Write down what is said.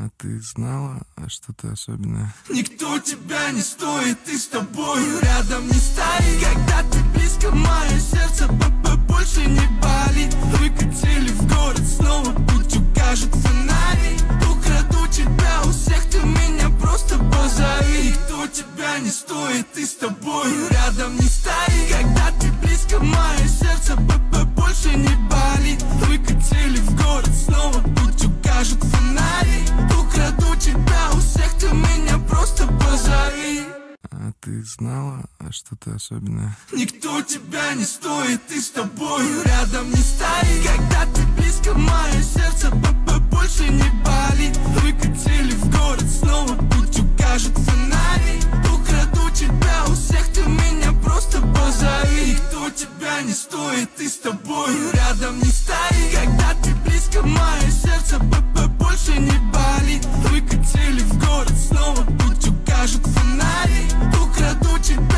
А ты знала, что ты особенная? Никто тебя не стоит, ты с тобою рядом не стоит. Когда ты близко, мое сердце больше не болит. Выкатили в город, снова путь укажет фонари. Украду тебя у всех, ты меня просто позови. Никто тебя не стоит, ты с тобою рядом не стоит. Когда ты близко, мое сердце больше не болит. Выкатили в город, снова путь укажет фонари. Украду тебя у всех, ты меня просто позови. А ты знала, что ты особенная? Никто тебя не стоит, ты с тобою рядом не стоит. Когда ты близко, мое сердце больше не болит. Выкатили в город, снова путь укажет фонари. Украду тебя у всех, ты меня просто позови. Никто тебя не стоит, ты с тобою рядом не стоит. Когда ты близко, мое сердце больше не болит. Выкатили в город, снова путь укажет фонари. Украду тебя